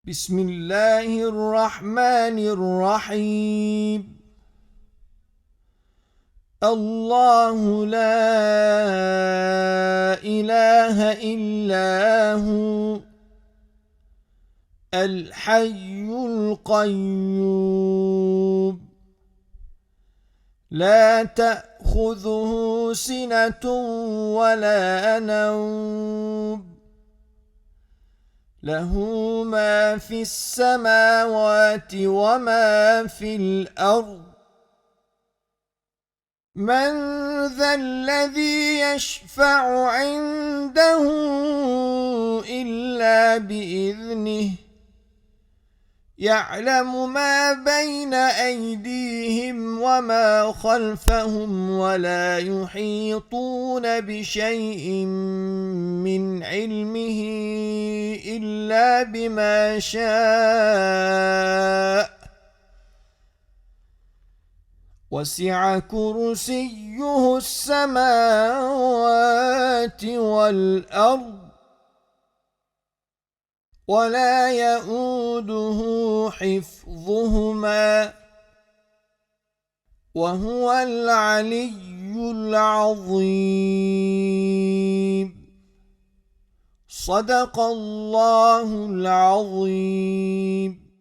بسم الله الرحمن الرحيم. الله لا إله إلا هو الحي القيوم لا تأخذه سنة ولا نوم له ما في السماوات وما في الأرض من ذا الذي يشفع عنده إلا بإذنه يعلم ما بين أيديهم وما خلفهم ولا يحيطون بشيء من علمه إلا بما شاء وسع كرسيه السماوات والأرض ولا يؤوده حفظهما وهو العلي العظيم. صدق الله العظيم.